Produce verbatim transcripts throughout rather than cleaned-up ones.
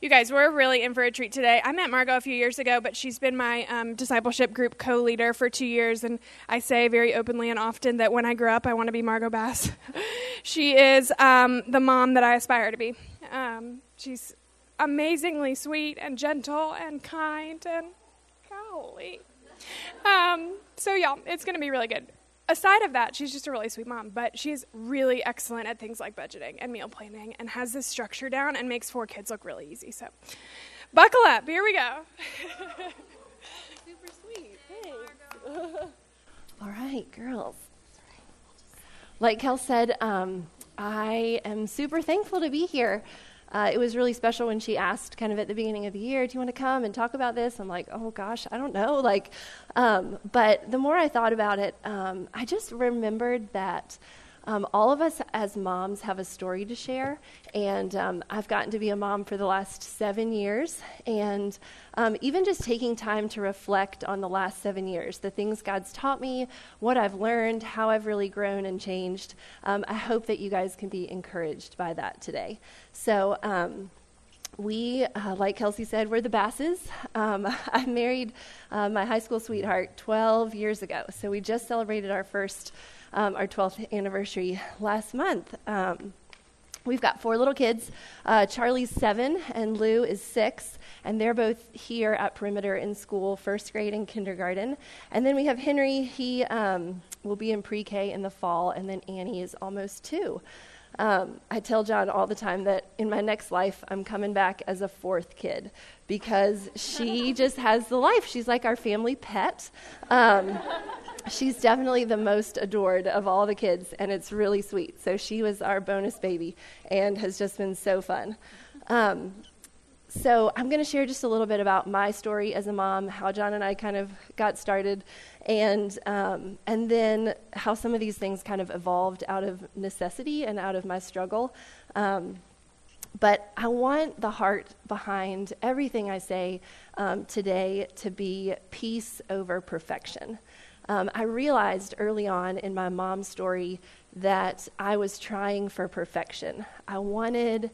You guys, we're really in for a treat today. I met Margot a few years ago, but she's been my um, discipleship group co-leader for two years, and I say very openly and often that when I grow up, I want to be Margot Bass. She is um, the mom that I aspire to be. Um, she's amazingly sweet and gentle and kind and golly. Um, so, yeah, it's going to be really good. Aside of that, she's just a really sweet mom, but she's really excellent at things like budgeting and meal planning and has this structure down and makes four kids look really easy. So buckle up. Here we go. Super sweet. Thanks. All right, girls. Like Kel said, um, I am super thankful to be here. Uh, it was really special when she asked kind of at the beginning of the year, do you want to come and talk about this? I'm like, oh gosh, I don't know. Like, um, but the more I thought about it, um, I just remembered that um, all of us as moms have a story to share. And um, I've gotten to be a mom for the last seven years. And um, even just taking time to reflect on the last seven years, the things God's taught me, what I've learned, how I've really grown and changed, um, I hope that you guys can be encouraged by that today. So um, we, uh, like Kelsey said, we're the Basses. Um, I married uh, my high school sweetheart twelve years ago. So we just celebrated our first, um, our twelfth anniversary last month. Um, we've got four little kids. Uh, Charlie's seven and Lou is six. And they're both here at Perimeter in school, first grade and kindergarten. And then we have Henry. He um, will be in pre-K in the fall. And then Annie is almost two. Um, I tell John all the time that in my next life, I'm coming back as a fourth kid because she just has the life. She's like our family pet. Um, she's definitely the most adored of all the kids, and it's really sweet. So she was our bonus baby and has just been so fun. Um, so I'm going to share just a little bit about my story as a mom, how John and I kind of got started, and um, and then how some of these things kind of evolved out of necessity and out of my struggle. Um, but I want the heart behind everything I say um, today to be peace over perfection. Um, I realized early on in my mom's story that I was trying for perfection. I wanted...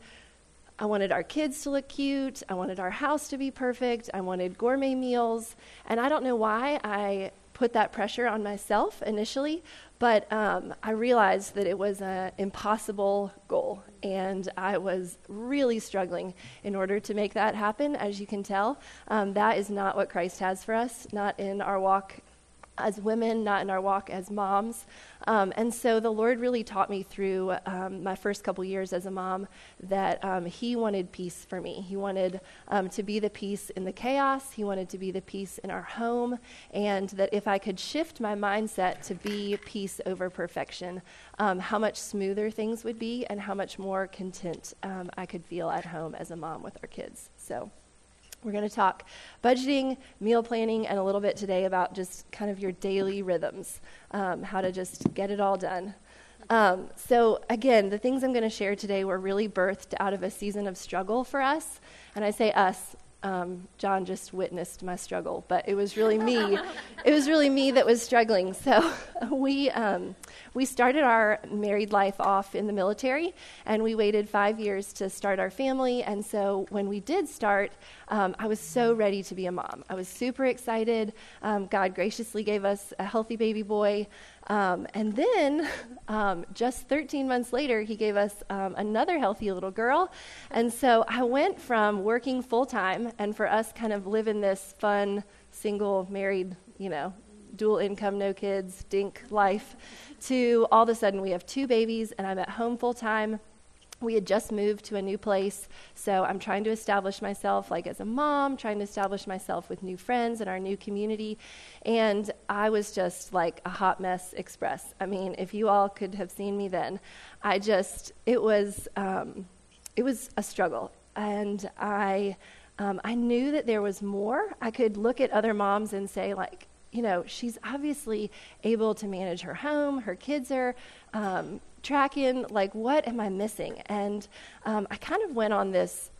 I wanted our kids to look cute. I wanted our house to be perfect. I wanted gourmet meals. And I don't know why I put that pressure on myself initially, but um, I realized that it was an impossible goal. And I was really struggling in order to make that happen, as you can tell. Um, that is not what Christ has for us, not in our walk as women, not in our walk as moms. Um, and so the Lord really taught me through um, my first couple years as a mom that um, he wanted peace for me. He wanted um, to be the peace in the chaos. He wanted to be the peace in our home. And that if I could shift my mindset to be peace over perfection, um, how much smoother things would be and how much more content um, I could feel at home as a mom with our kids. So we're going to talk budgeting, meal planning, and a little bit today about just kind of your daily rhythms, um, how to just get it all done. Um, so again, the things I'm going to share today were really birthed out of a season of struggle for us. And I say us, um, John just witnessed my struggle, but it was really me. It was really me that was struggling. So we um, we started our married life off in the military, and we waited five years to start our family. And so when we did start, um, I was so ready to be a mom. I was super excited. Um, God graciously gave us a healthy baby boy. Um, and then um, just thirteen months later, he gave us um, another healthy little girl. And so I went from working full-time and for us kind of living this fun, single, married, you know, dual income, no kids, dink life, to all of a sudden we have two babies and I'm at home full-time. We had just moved to a new place, so I'm trying to establish myself like as a mom, trying to establish myself with new friends in our new community, and I was just like a hot mess express. I mean, if you all could have seen me then, I just, it was, um, it was a struggle, and I, um, I knew that there was more. I could look at other moms and say like, you know, she's obviously able to manage her home, her kids are um, tracking, like, what am I missing? And um, I kind of went on this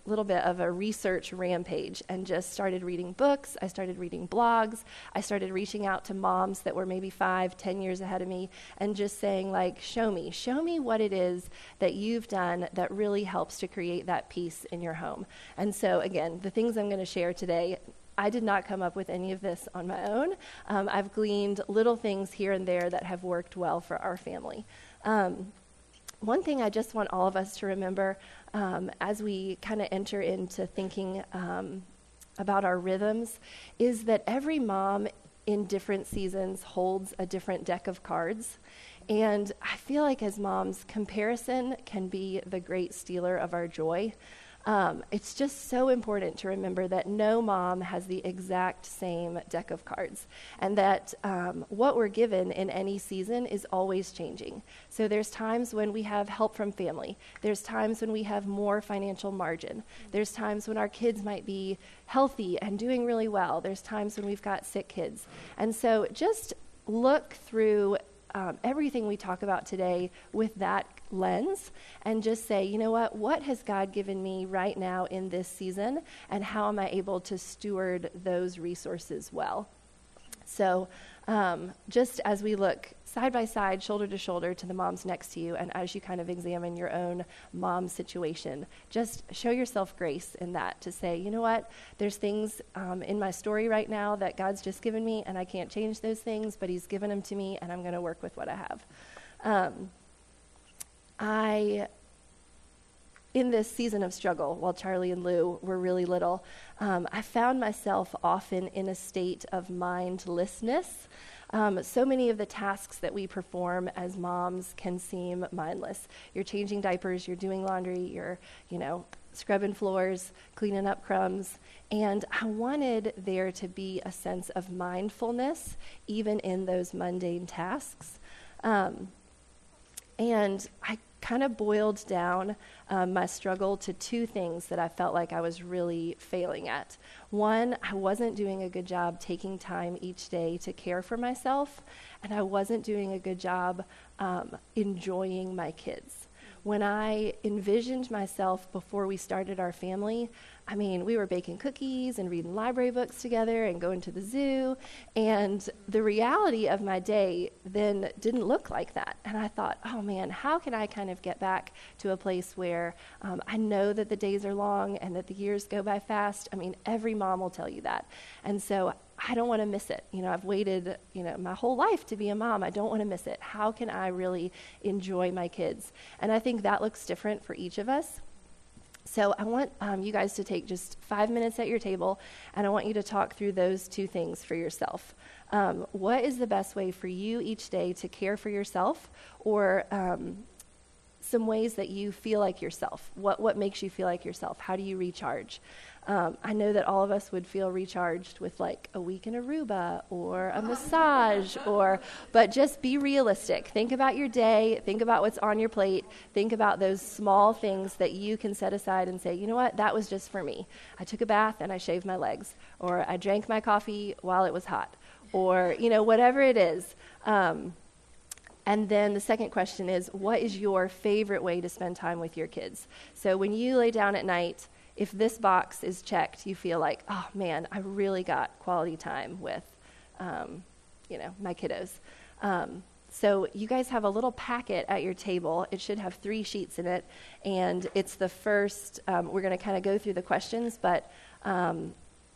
little bit of a research rampage and just started reading books. I started reading blogs. I started reaching out to moms that were maybe five, ten years ahead of me and just saying, like, show me, show me what it is that you've done that really helps to create that peace in your home. And so, again, the things I'm going to share today, I did not come up with any of this on my own. Um, I've gleaned little things here and there that have worked well for our family. Um, one thing I just want all of us to remember um, as we kind of enter into thinking um, about our rhythms is that every mom in different seasons holds a different deck of cards. And I feel like as moms, comparison can be the great stealer of our joy. Um, it's just so important to remember that no mom has the exact same deck of cards, and that um, what we're given in any season is always changing. So there's times when we have help from family. There's times when we have more financial margin. There's times when our kids might be healthy and doing really well. There's times when we've got sick kids. And so just look through Um, everything we talk about today with that lens and just say, you know what, what has God given me right now in this season, and how am I able to steward those resources well? So um, just as we look side by side, shoulder to shoulder to the moms next to you, and as you kind of examine your own mom situation, just show yourself grace in that to say, you know what, there's things um, in my story right now that God's just given me, and I can't change those things, but he's given them to me, and I'm going to work with what I have. Um, I... In this season of struggle, while Charlie and Lou were really little, um, I found myself often in a state of mindlessness. Um, so many of the tasks that we perform as moms can seem mindless. You're changing diapers, you're doing laundry, you're, you know, scrubbing floors, cleaning up crumbs. And I wanted there to be a sense of mindfulness, even in those mundane tasks. Um, and I kind of boiled down um, my struggle to two things that I felt like I was really failing at. One, I wasn't doing a good job taking time each day to care for myself, and I wasn't doing a good job um, enjoying my kids. When I envisioned myself before we started our family, I mean, we were baking cookies and reading library books together and going to the zoo, and the reality of my day then didn't look like that. And I thought, oh man, how can I kind of get back to a place where um, I know that the days are long and that the years go by fast? I mean, every mom will tell you that. And so I don't want to miss it. You know, I've waited, you know, my whole life to be a mom. I don't want to miss it. How can I really enjoy my kids? And I think that looks different for each of us. So I want um, you guys to take just five minutes at your table, and I want you to talk through those two things for yourself. Um, what is the best way for you each day to care for yourself, or um, some ways that you feel like yourself? What what makes you feel like yourself? How do you recharge? Um, I know that all of us would feel recharged with like a week in Aruba or a massage, or, but just be realistic. Think about your day. Think about what's on your plate. Think about those small things that you can set aside and say, you know what, that was just for me. I took a bath and I shaved my legs, or I drank my coffee while it was hot, or, you know, whatever it is. Um, And then the second question is, what is your favorite way to spend time with your kids? So when you lay down at night, if this box is checked, you feel like, oh man, I really got quality time with, um, you know, my kiddos. Um, so you guys have a little packet at your table. It should have three sheets in it, and it's the first. Um, we're going to kind of go through the questions, but um,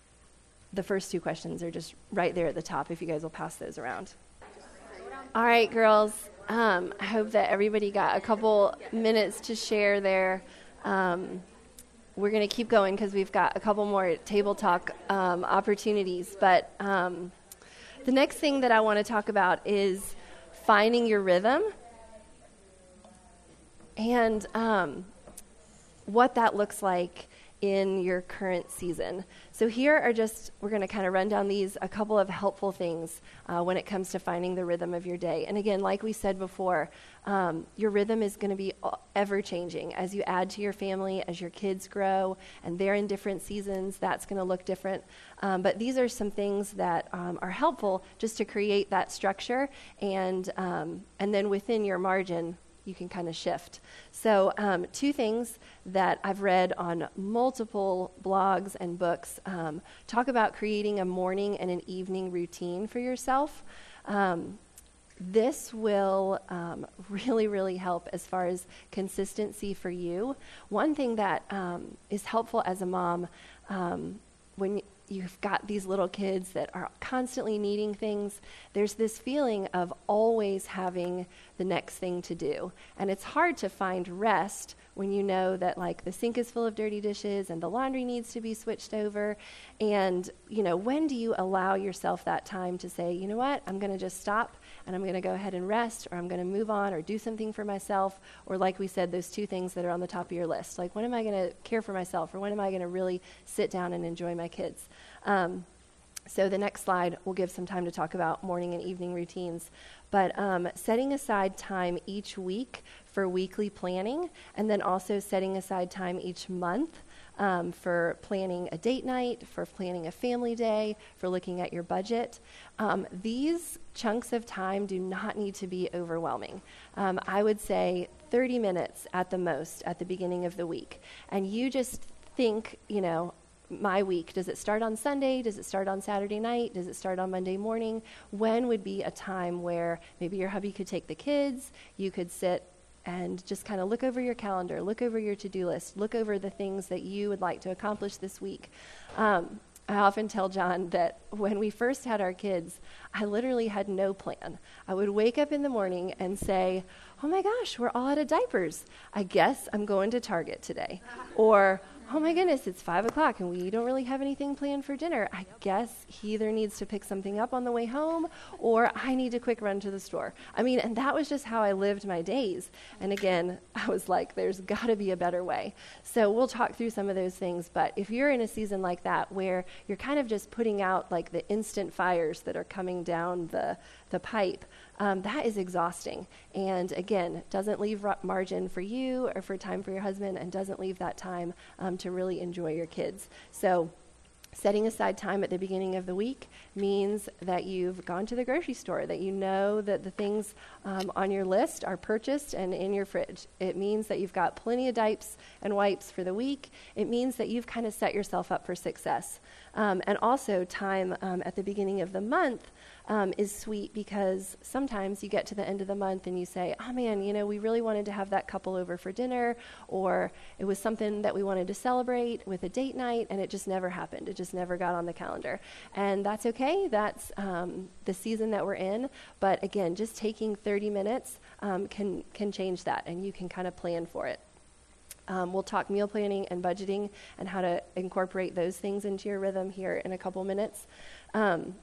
the first two questions are just right there at the top. If you guys will pass those around. All right, girls. Um, I hope that everybody got a couple minutes to share there. Um, we're going to keep going because we've got a couple more table talk um, opportunities. But um, the next thing that I want to talk about is finding your rhythm and um, what that looks like in your current season. So here are just, we're going to kind of run down these, a couple of helpful things uh, when it comes to finding the rhythm of your day. And again, like we said before, um, your rhythm is going to be ever-changing. As you add to your family, as your kids grow, and they're in different seasons, that's going to look different. Um, but these are some things that um, are helpful just to create that structure, and um, and then within your margin, you can kind of shift. So um, two things that I've read on multiple blogs and books um, talk about creating a morning and an evening routine for yourself. Um, this will um, really, really help as far as consistency for you. One thing that um, is helpful as a mom, um, when you've got these little kids that are constantly needing things, there's this feeling of always having the next thing to do. And it's hard to find rest when you know that like the sink is full of dirty dishes and the laundry needs to be switched over. And, you know, when do you allow yourself that time to say, you know what, I'm going to just stop and I'm going to go ahead and rest, or I'm going to move on or do something for myself, or like we said, those two things that are on the top of your list. Like, when am I going to care for myself, or when am I going to really sit down and enjoy my kids? Um, so the next slide will give some time to talk about morning and evening routines. But um, setting aside time each week for weekly planning, and then also setting aside time each month um, for planning a date night, for planning a family day, for looking at your budget. Um, these chunks of time do not need to be overwhelming. Um, I would say thirty minutes at the most at the beginning of the week. And you just think, you know, my week, does it start on Sunday? Does it start on Saturday night? Does it start on Monday morning? When would be a time where maybe your hubby could take the kids, you could sit and just kind of look over your calendar, look over your to-do list, look over the things that you would like to accomplish this week. Um, I often tell John that when we first had our kids, I literally had no plan. I would wake up in the morning and say, oh my gosh, we're all out of diapers. I guess I'm going to Target today. Or, oh my goodness, it's five o'clock and we don't really have anything planned for dinner. I guess he either needs to pick something up on the way home or I need to quick run to the store. I mean, and that was just how I lived my days. And again, I was like, there's got to be a better way. So we'll talk through some of those things. But if you're in a season like that where you're kind of just putting out like the instant fires that are coming down the, the pipe, Um, that is exhausting, and again, doesn't leave r- margin for you or for time for your husband, and doesn't leave that time um, to really enjoy your kids. So setting aside time at the beginning of the week means that you've gone to the grocery store, that you know that the things um, on your list are purchased and in your fridge. It means that you've got plenty of diapers and wipes for the week. It means that you've kind of set yourself up for success. Um, and also time um, at the beginning of the month Um, is sweet, because sometimes you get to the end of the month and you say, oh man, you know, we really wanted to have that couple over for dinner, or it was something that we wanted to celebrate with a date night, and it just never happened. It just never got on the calendar. And that's okay. That's um, the season that we're in. But again, just taking thirty minutes um, can, can change that, and you can kind of plan for it. Um, we'll talk meal planning and budgeting and how to incorporate those things into your rhythm here in a couple minutes. Um,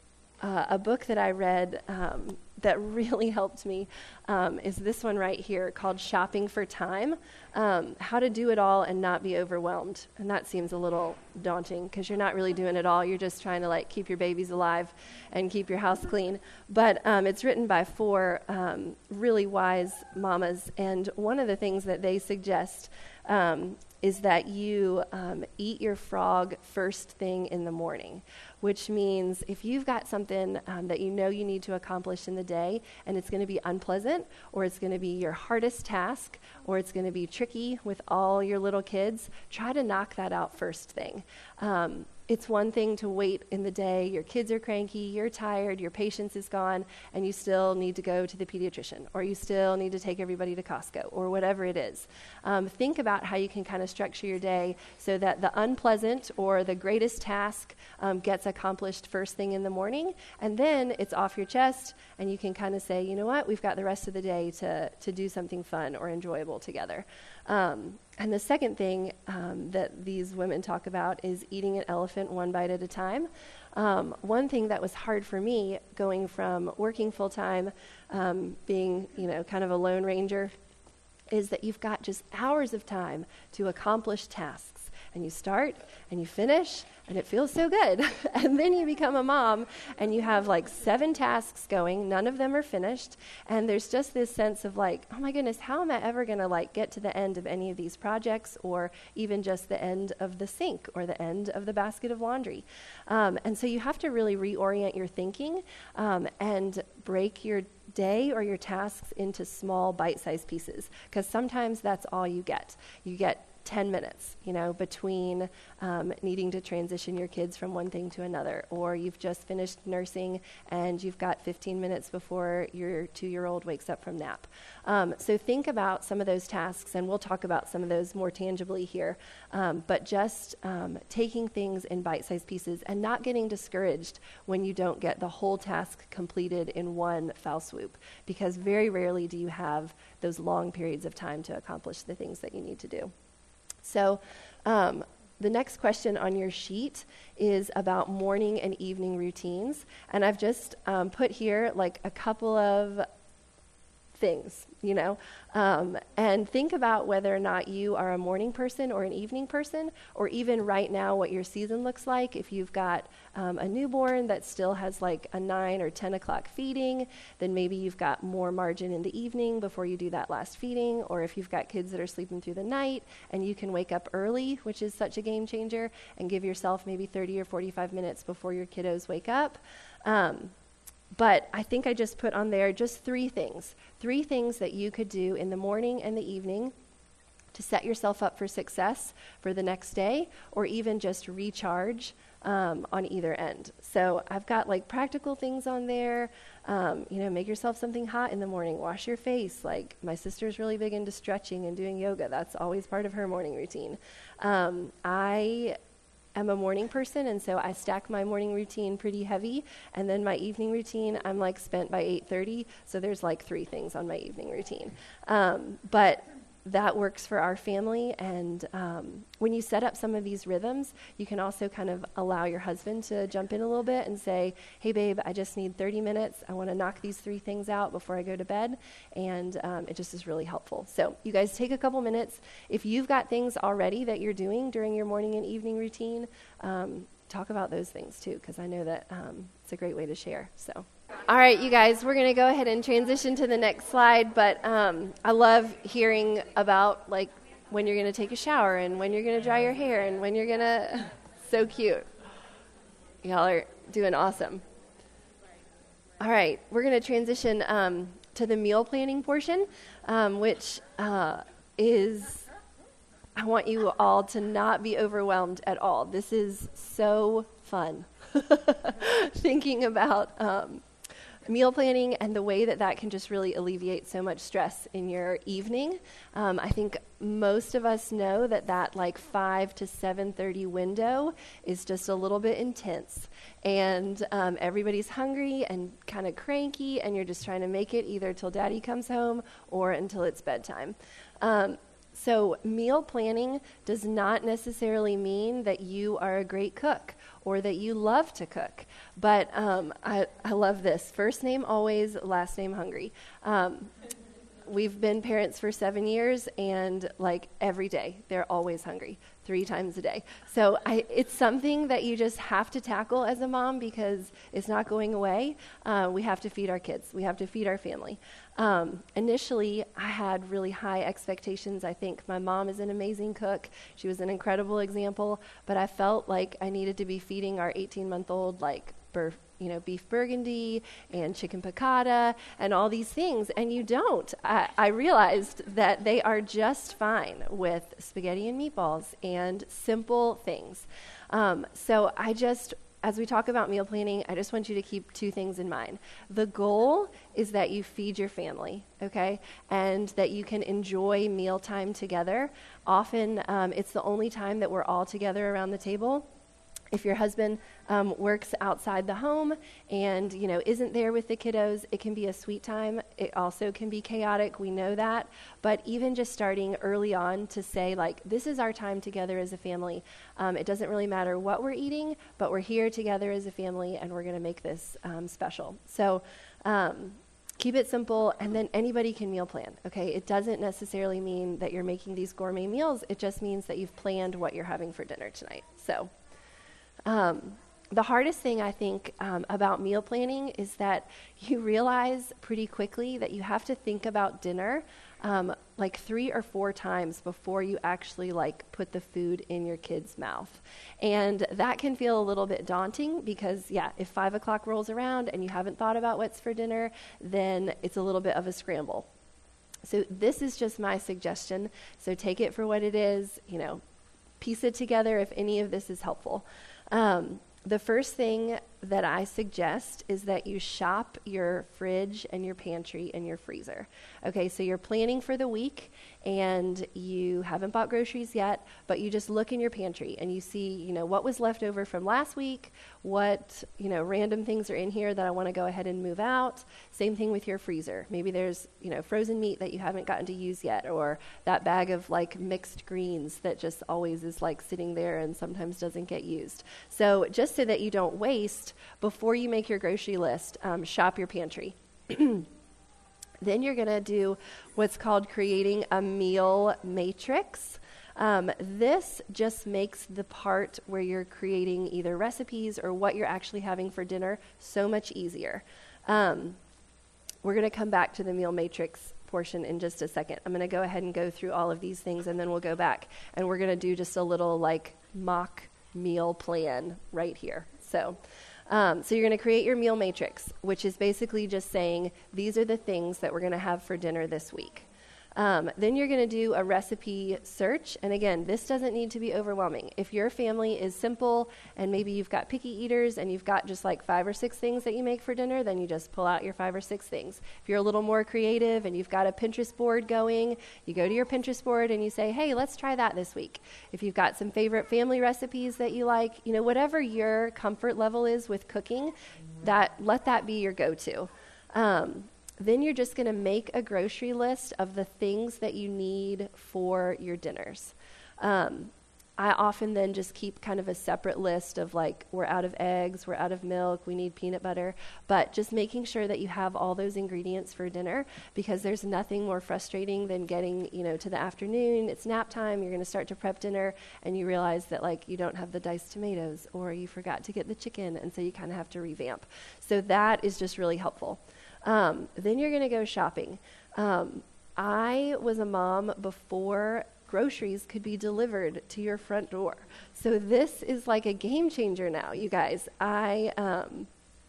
Uh, a book that I read um, that really helped me um, is this one right here called Shopping for Time, um, How to Do It All and Not Be Overwhelmed. And that seems a little daunting because you're not really doing it all. You're just trying to like keep your babies alive and keep your house clean. But um, it's written by four um, really wise mamas. And one of the things that they suggest um, is that you um, eat your frog first thing in the morning, which means if you've got something um, that you know you need to accomplish in the day, and it's going to be unpleasant, or it's going to be your hardest task, or it's going to be tricky with all your little kids, try to knock that out first thing. Um, It's one thing to wait in the day, your kids are cranky, you're tired, your patience is gone, and you still need to go to the pediatrician, or you still need to take everybody to Costco, or whatever it is. Um, think about how you can kind of structure your day so that the unpleasant or the greatest task um, gets accomplished first thing in the morning, and then it's off your chest, and you can kind of say, you know what, we've got the rest of the day to, to do something fun or enjoyable together. Um, and the second thing um, that these women talk about is eating an elephant one bite at a time. Um, one thing that was hard for me going from working full-time, um, being, you know, kind of a lone ranger, is that you've got just hours of time to accomplish tasks. and you start and you finish and it feels so good. And then you become a mom and you have like seven tasks going, none of them are finished, and there's just this sense of like, oh my goodness, how am I ever going to like get to the end of any of these projects, or even just the end of the sink or the end of the basket of laundry. Um, and so you have to really reorient your thinking um, and break your day or your tasks into small bite-sized pieces, because sometimes that's all you get. You get ten minutes, you know, between um, needing to transition your kids from one thing to another, or you've just finished nursing and you've got fifteen minutes before your two-year-old wakes up from nap. Um, so think about some of those tasks, and we'll talk about some of those more tangibly here, um, but just um, taking things in bite-sized pieces and not getting discouraged when you don't get the whole task completed in one foul swoop, because very rarely do you have those long periods of time to accomplish the things that you need to do. So um, the next question on your sheet is about morning and evening routines. And I've just um, put here like a couple of things, you know, um, and think about whether or not you are a morning person or an evening person, or even right now what your season looks like. If you've got um, a newborn that still has like a nine or ten o'clock feeding, then maybe you've got more margin in the evening before you do that last feeding. Or if you've got kids that are sleeping through the night and you can wake up early, which is such a game changer, and give yourself maybe thirty or forty-five minutes before your kiddos wake up. Um, But I think I just put on there just three things, three things that you could do in the morning and the evening to set yourself up for success for the next day, or even just recharge um, on either end. So I've got like practical things on there. Um, you know, make yourself something hot in the morning, wash your face. Like my sister's really big into stretching and doing yoga. That's always part of her morning routine. Um, I I'm a morning person, and so I stack my morning routine pretty heavy, and then my evening routine, I'm like spent by eight thirty, so there's like three things on my evening routine. Um, but that works for our family, and um, when you set up some of these rhythms, you can also kind of allow your husband to jump in a little bit and say, hey babe, I just need thirty minutes, I want to knock these three things out before I go to bed, and um, it just is really helpful. So you guys take a couple minutes. If you've got things already that you're doing during your morning and evening routine, um, talk about those things too, because I know that um, it's a great way to share. So. All right, you guys, we're going to go ahead and transition to the next slide, but um, I love hearing about like when you're going to take a shower and when you're going to dry your hair and when you're going to, so cute. Y'all are doing awesome. All right, we're going to transition um, to the meal planning portion, um, which uh, is, I want you all to not be overwhelmed at all. This is so fun. Thinking about um, meal planning and the way that that can just really alleviate so much stress in your evening. Um, I think most of us know that that like five to seven thirty window is just a little bit intense, and um, everybody's hungry and kind of cranky, and you're just trying to make it either till daddy comes home or until it's bedtime. Um, So meal planning does not necessarily mean that you are a great cook or that you love to cook. But um, I, I love this. First name always, last name hungry. Um, we've been parents for seven years, and like every day, they're always hungry, three times a day. So I, it's something that you just have to tackle as a mom, because it's not going away. Uh, we have to feed our kids. We have to feed our family. Um, initially, I had really high expectations. I think my mom is an amazing cook. She was an incredible example, but I felt like I needed to be feeding our eighteen-month-old like bur- you know, beef burgundy and chicken piccata and all these things, and you don't. I, I realized that they are just fine with spaghetti and meatballs and simple things. Um, so I just... As we talk about meal planning, I just want you to keep two things in mind. The goal is that you feed your family, okay, and that you can enjoy mealtime together. Often, um, it's the only time that we're all together around the table. If your husband um, works outside the home and, you know, isn't there with the kiddos, it can be a sweet time. It also can be chaotic. We know that. But even just starting early on to say, like, this is our time together as a family. Um, it doesn't really matter what we're eating, but we're here together as a family, and we're going to make this um, special. So um, Keep it simple, and then anybody can meal plan, okay? It doesn't necessarily mean that you're making these gourmet meals. It just means that you've planned what you're having for dinner tonight. So um, the hardest thing, I think, um, about meal planning is that you realize pretty quickly that you have to think about dinner um, like three or four times before you actually like put the food in your kid's mouth. And that can feel a little bit daunting because, yeah, if five o'clock rolls around and you haven't thought about what's for dinner, then it's a little bit of a scramble. So this is just my suggestion. So take it for what it is, you know, piece it together if any of this is helpful. Um, The first thing that I suggest is that you shop your fridge and your pantry and your freezer. Okay, so you're planning for the week and you haven't bought groceries yet, but you just look in your pantry and you see, you know, what was left over from last week, what, you know, random things are in here that I want to go ahead and move out. Same thing with your freezer. Maybe there's, you know, frozen meat that you haven't gotten to use yet, or that bag of like mixed greens that just always is like sitting there and sometimes doesn't get used. So just so that you don't waste, before you make your grocery list, um, shop your pantry. Then you're going to do what's called creating a meal matrix. Um, this just makes the part where you're creating either recipes or what you're actually having for dinner so much easier. Um, we're going to come back to the meal matrix portion in just a second. I'm going to go ahead and go through all of these things, and then we'll go back. And we're going to do just a little like mock meal plan right here. So Um, so you're going to create your meal matrix, which is basically just saying, these are the things that we're going to have for dinner this week. Um, then you're going to do a recipe search. And again, this doesn't need to be overwhelming. If your family is simple and maybe you've got picky eaters and you've got just like five or six things that you make for dinner, then you just pull out your five or six things. If you're a little more creative and you've got a Pinterest board going, you go to your Pinterest board and you say, hey, let's try that this week. If you've got some favorite family recipes that you like, you know, whatever your comfort level is with cooking, that let that be your go-to. Um, Then you're just going to make a grocery list of the things that you need for your dinners. Um, I often then just keep kind of a separate list of like, we're out of eggs, we're out of milk, we need peanut butter, but just making sure that you have all those ingredients for dinner, because there's nothing more frustrating than getting, you know, to the afternoon, it's nap time, you're going to start to prep dinner, and you realize that like you don't have the diced tomatoes, or you forgot to get the chicken, and so you kind of have to revamp. So that is just really helpful. Um, then you're going to go shopping. Um, I was a mom before groceries could be delivered to your front door. So this is like a game changer now, you guys. I, um,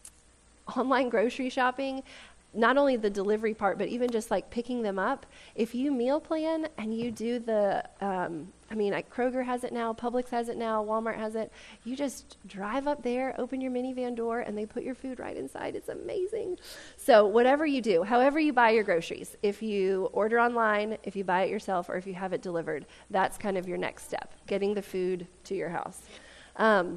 online grocery shopping, not only the delivery part, but even just like picking them up. If you meal plan and you do the, um, I mean, like Kroger has it now, Publix has it now, Walmart has it. You just drive up there, open your minivan door, and they put your food right inside. It's amazing. So whatever you do, however you buy your groceries, if you order online, if you buy it yourself, or if you have it delivered, that's kind of your next step, getting the food to your house. Um,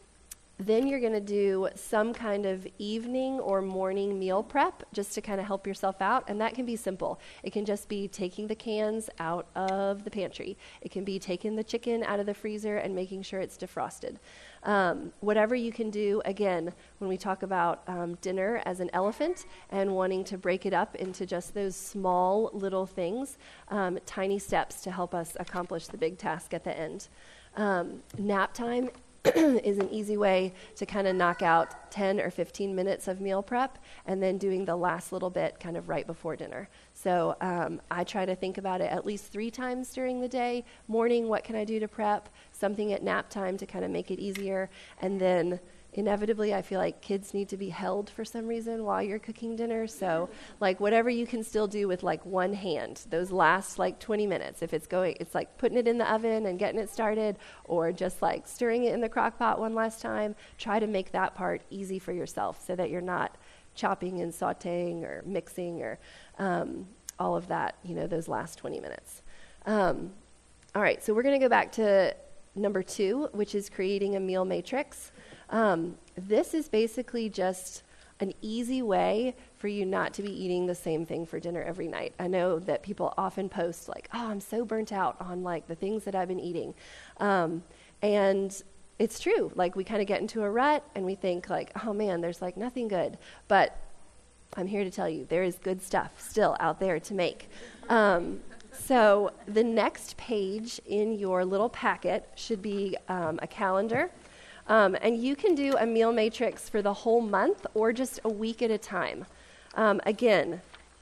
Then you're going to do some kind of evening or morning meal prep just to kind of help yourself out. And that can be simple. It can just be taking the cans out of the pantry. It can be taking the chicken out of the freezer and making sure it's defrosted. Um, whatever you can do, again, when we talk about um, dinner as an elephant and wanting to break it up into just those small little things, um, tiny steps to help us accomplish the big task at the end. Um, nap time is an easy way to kind of knock out ten or fifteen minutes of meal prep and then doing the last little bit kind of right before dinner. So um, I try to think about it at least three times during the day. Morning, what can I do to prep? Something at nap time to kind of make it easier. And then inevitably, I feel like kids need to be held for some reason while you're cooking dinner. So like whatever you can still do with like one hand, those last like twenty minutes, if it's going, it's like putting it in the oven and getting it started, or just like stirring it in the crock pot one last time, try to make that part easy for yourself so that you're not chopping and sauteing or mixing or um, all of that, you know, those last twenty minutes. Um, all right, so we're going to go back to number two, which is creating a meal matrix. Um, this is basically just an easy way for you not to be eating the same thing for dinner every night. I know that people often post like, oh, I'm so burnt out on like the things that I've been eating. Um, and it's true. Like we kind of get into a rut and we think like, oh man, there's like nothing good. But I'm here to tell you there is good stuff still out there to make. Um, so the next page in your little packet should be um, a calendar. Um, and you can do a meal matrix for the whole month or just a week at a time. Um, again,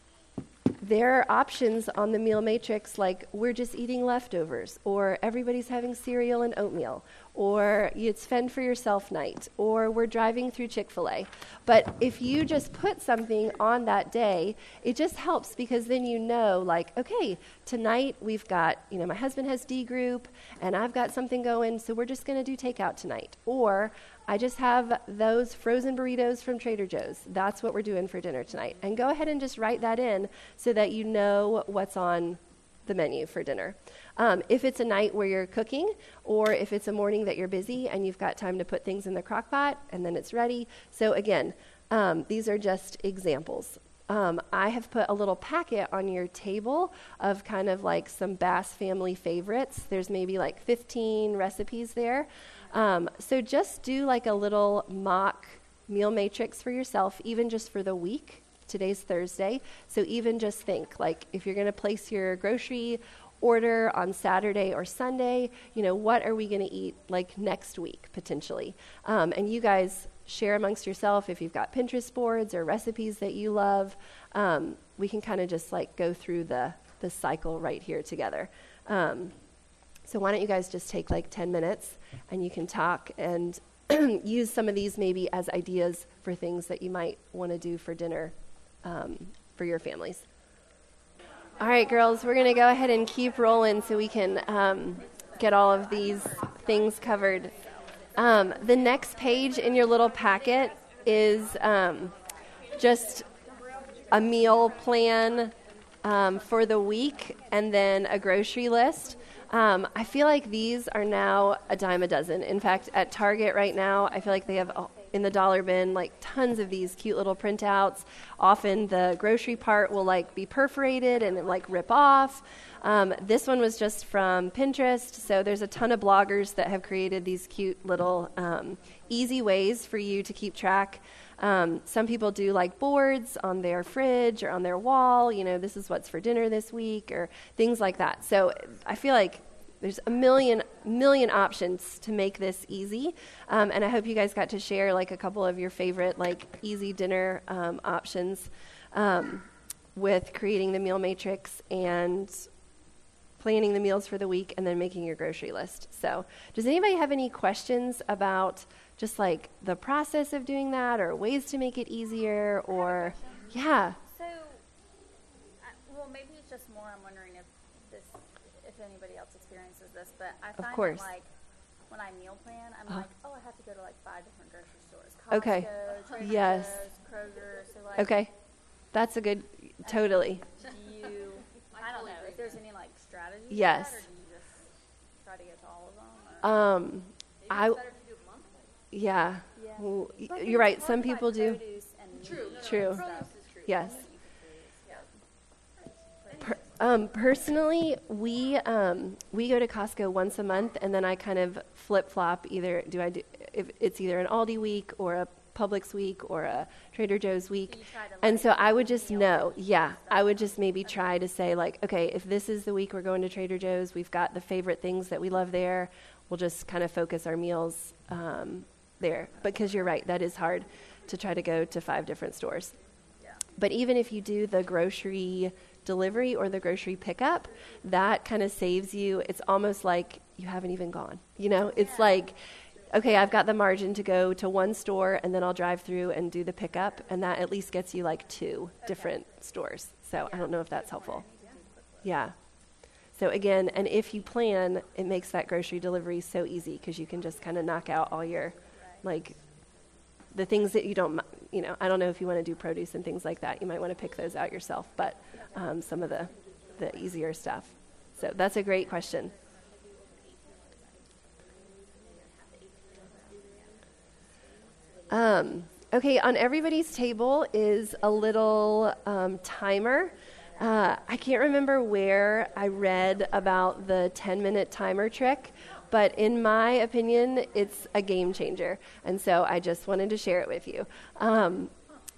there are options on the meal matrix like we're just eating leftovers, or everybody's having cereal and oatmeal, or it's fend for yourself night, or we're driving through Chick-fil-A. But if you just put something on that day, it just helps because then you know, like, okay, tonight we've got, you know, my husband has D group and I've got something going, so we're just going to do takeout tonight. Or I just have those frozen burritos from Trader Joe's. That's what we're doing for dinner tonight. And go ahead and just write that in so that you know what's on the menu for dinner. Um, if it's a night where you're cooking, or if it's a morning that you're busy and you've got time to put things in the crock pot and then it's ready. So again, um, these are just examples. Um, I have put a little packet on your table of kind of like some Bass family favorites. There's maybe like fifteen recipes there. Um, so just do like a little mock meal matrix for yourself, even just for the week. Today's Thursday. So even just think, like, if you're going to place your grocery order on Saturday or Sunday, you know, what are we going to eat like next week potentially? Um, and you guys share amongst yourself if you've got Pinterest boards or recipes that you love. Um, we can kind of just like go through the, the cycle right here together. Um, so why don't you guys just take like ten minutes and you can talk and use some of these maybe as ideas for things that you might want to do for dinner um, for your families. All right, girls, we're going to go ahead and keep rolling so we can um, get all of these things covered. Um, the next page in your little packet is um, just a meal plan um, for the week and then a grocery list. Um, I feel like these are now a dime a dozen. In fact, at Target right now, I feel like they have a, in the dollar bin like tons of these cute little printouts. Often the grocery part will like be perforated and it, like rip off. Um, this one was just from Pinterest, so there's a ton of bloggers that have created these cute little um, easy ways for you to keep track. Um, some people do like boards on their fridge or on their wall, you know, this is what's for dinner this week or things like that. So I feel like there's a million, million options to make this easy. Um, and I hope you guys got to share like a couple of your favorite like easy dinner um, options um, with creating the meal matrix and planning the meals for the week and then making your grocery list. So does anybody have any questions about just like the process of doing that or ways to make it easier or, yeah. So, uh, well, maybe it's just more, I'm wondering if this, if anybody else experiences this, but I find of course. that, like, when I meal plan, I'm uh, like, oh, I have to go to like five different grocery stores. Costco, okay. Trader Yes. Joe's, Kroger, so like. Okay. That's a good, totally. Do you, I don't know, if there's any like strategy Yes. for that, or do you just try to get to all of them? Or? Um, I, yeah. Yeah. Well, y- But you're right. it's Some hard to people buy do. produce and True. meat No, True. and stuff. Yes. Per, um, personally, we um, we go to Costco once a month, and then I kind of flip flop. Either do I do if it's either an Aldi week or a Publix week or a Trader Joe's week, So you try to, and like, so I would just meal know. plan Yeah, stuff. I would just maybe try to say like, okay, if this is the week we're going to Trader Joe's, we've got the favorite things that we love there. We'll just kind of focus our meals um, there. Because you're right, that is hard to try to go to five different stores. Yeah. But even if you do the grocery delivery or the grocery pickup, that kind of saves you. It's almost like you haven't even gone. You know, it's Yeah. like, okay, I've got the margin to go to one store and then I'll drive through and do the pickup, and that at least gets you like two different stores. So I don't know if that's helpful. Yeah. So again, and if you plan, it makes that grocery delivery so easy because you can just kind of knock out all your, like, the things that you don't, mi- you know, I don't know if you want to do produce and things like that. You might want to pick those out yourself, but um, some of the, the easier stuff. So that's a great question. Um, okay, on everybody's table is a little um, timer. Uh, I can't remember where I read about the ten-minute timer trick, but in my opinion, it's a game changer, and so I just wanted to share it with you. Um,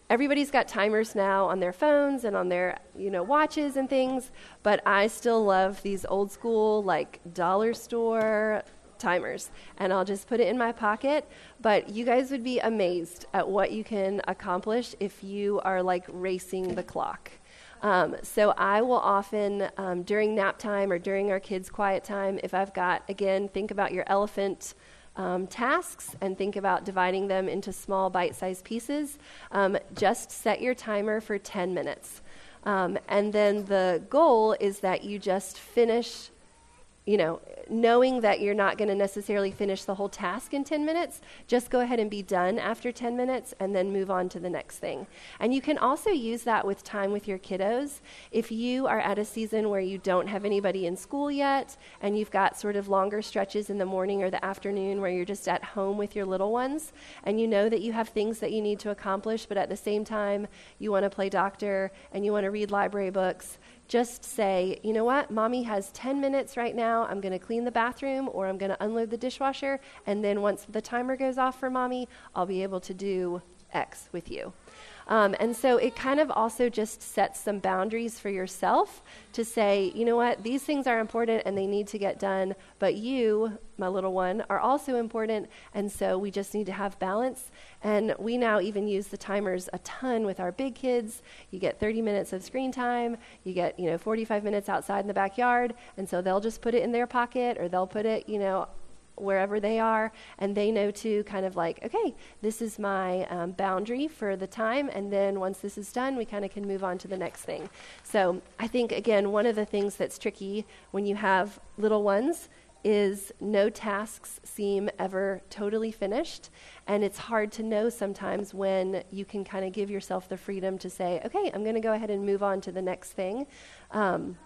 everybody's got timers now on their phones and on their, you know, watches and things, but I still love these old school, like, dollar store timers, and I'll just put it in my pocket. But you guys would be amazed at what you can accomplish if you are, like, racing the clock. Um, so I will often, um, during nap time or during our kids' quiet time, if I've got, again, think about your elephant Um, tasks and think about dividing them into small bite-sized pieces. Um, just set your timer for ten minutes. Um, and then the goal is that you just finish, you know, knowing that you're not going to necessarily finish the whole task in ten minutes, just go ahead and be done after ten minutes and then move on to the next thing. And you can also use that with time with your kiddos. If you are at a season where you don't have anybody in school yet and you've got sort of longer stretches in the morning or the afternoon where you're just at home with your little ones and you know that you have things that you need to accomplish, but at the same time you want to play doctor and you want to read library books, just say, you know what, Mommy has ten minutes right now. I'm going to clean the bathroom or I'm going to unload the dishwasher. And then once the timer goes off for Mommy, I'll be able to do X with you. Um, and so it kind of also just sets some boundaries for yourself to say, you know what, these things are important and they need to get done, but you, my little one, are also important, and so we just need to have balance. And we now even use the timers a ton with our big kids. You get thirty minutes of screen time, you get, you know, forty-five minutes outside in the backyard, and so they'll just put it in their pocket or they'll put it, you know, wherever they are, and they know too, kind of like, okay, this is my um, boundary for the time, and then once this is done, we kind of can move on to the next thing. So I think, again, one of the things that's tricky when you have little ones is no tasks seem ever totally finished, and it's hard to know sometimes when you can kind of give yourself the freedom to say, okay, I'm going to go ahead and move on to the next thing. Um,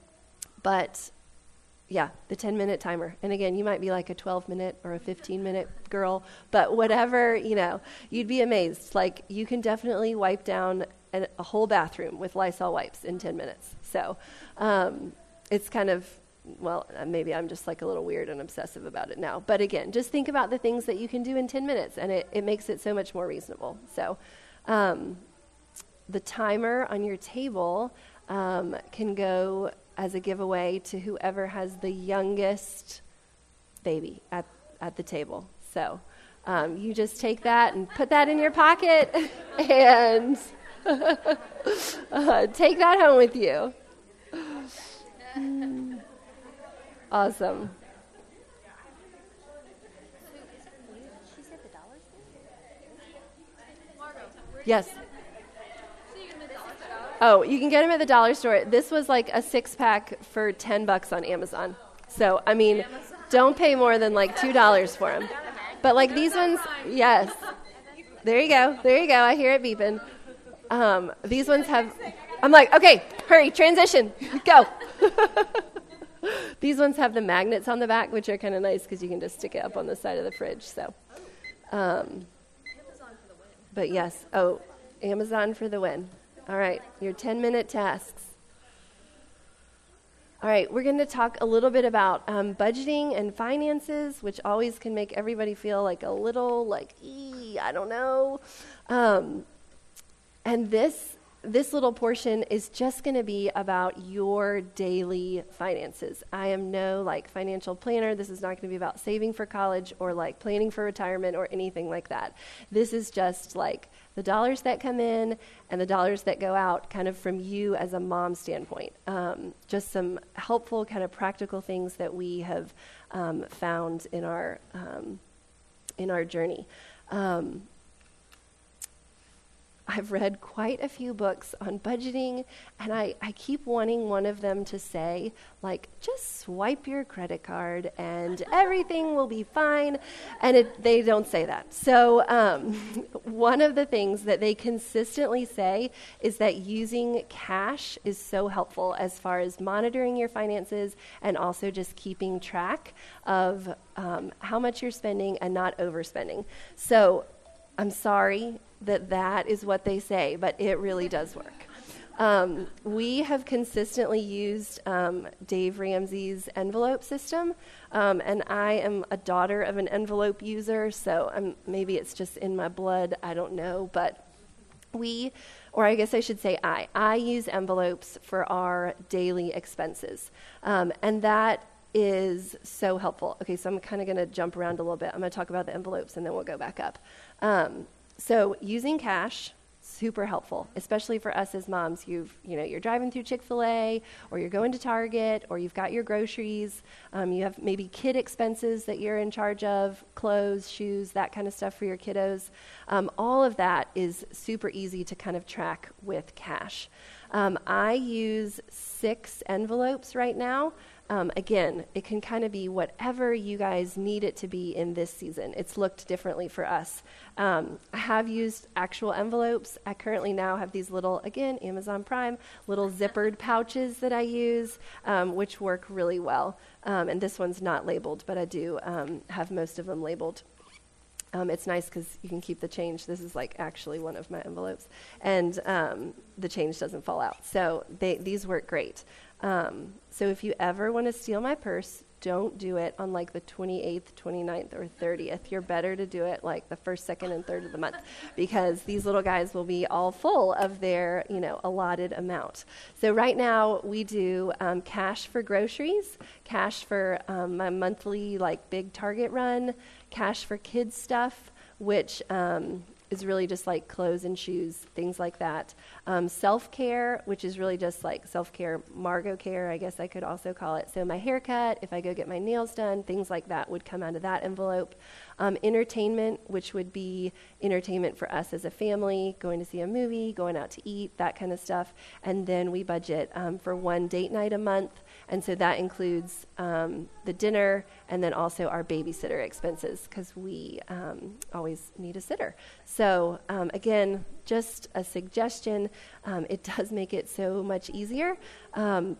but Yeah, the ten-minute timer. And again, you might be like a twelve-minute or a fifteen-minute girl, but whatever, you know, you'd be amazed. Like, you can definitely wipe down a, a whole bathroom with Lysol wipes in ten minutes. So um, it's kind of, well, maybe I'm just like a little weird and obsessive about it now. But again, just think about the things that you can do in ten minutes, and it, it makes it so much more reasonable. So um, the timer on your table um, can go as a giveaway to whoever has the youngest baby at, at the table. So um, you just take that and put that in your pocket and uh, take that home with you. Awesome. Yes. Oh, you can get them at the dollar store. This was like a six-pack for ten bucks on Amazon. So, I mean, Amazon. Don't pay more than like two dollars for them. But like these ones, yes. There you go. There you go. I hear it beeping. Um, these ones have, I'm like, okay, hurry, transition, go. These ones have the magnets on the back, which are kind of nice because you can just stick it up on the side of the fridge. So, um, but yes, oh, Amazon for the win. All right, your ten-minute tasks. All right, we're going to talk a little bit about um, budgeting and finances, which always can make everybody feel like a little like, ee, I don't know. Um, and this this little portion is just going to be about your daily finances. I am no like financial planner. This is not going to be about saving for college or like planning for retirement or anything like that. This is just like the dollars that come in and the dollars that go out kind of from you as a mom standpoint. Um, just some helpful kind of practical things that we have um, found in our um, in our journey. Um, I've read quite a few books on budgeting, and I, I keep wanting one of them to say, like, just swipe your credit card and everything will be fine, and it, they don't say that. So um, one of the things that they consistently say is that using cash is so helpful as far as monitoring your finances and also just keeping track of um, how much you're spending and not overspending. So I'm sorry that that is what they say, but it really does work. Um, we have consistently used um, Dave Ramsey's envelope system, um, and I am a daughter of an envelope user, so I'm, maybe it's just in my blood, I don't know, but We, or I guess I should say I, I use envelopes for our daily expenses. Um, and that is so helpful. Okay, so I'm kind of going to jump around a little bit. I'm going to talk about the envelopes and then we'll go back up. Um, so using cash, super helpful, especially for us as moms. You've, you know, you're driving through Chick-fil-A, or you're going to Target, or you've got your groceries. Um, you have maybe kid expenses that you're in charge of, clothes, shoes, that kind of stuff for your kiddos. Um, all of that is super easy to kind of track with cash. Um, I use six envelopes right now. Um, again, it can kind of be whatever you guys need it to be in this season. It's looked differently for us. Um, I have used actual envelopes. I currently now have these little, again, Amazon Prime, little zippered pouches that I use, um, which work really well. Um, and this one's not labeled, but I do um, have most of them labeled. Um, it's nice because you can keep the change. This is like actually one of my envelopes. And um, the change doesn't fall out. So they, these work great. Um, so if you ever want to steal my purse, don't do it on like the twenty-eighth, twenty-ninth, or thirtieth. You're better to do it like the first, second, and third of the month, because these little guys will be all full of their, you know, allotted amount. So right now we do um, cash for groceries, cash for um, my monthly like big Target run, cash for kids stuff, which um, is really just like clothes and shoes, things like that. Um, self-care, which is really just like self-care, Margot care, I guess I could also call it. So my haircut, if I go get my nails done, things like that would come out of that envelope. Um, entertainment, which would be entertainment for us as a family, going to see a movie, going out to eat, that kind of stuff. And then we budget um, for one date night a month. And so that includes um, the dinner and then also our babysitter expenses, because we um, always need a sitter. So um, again, just a suggestion. Um, it does make it so much easier. Um,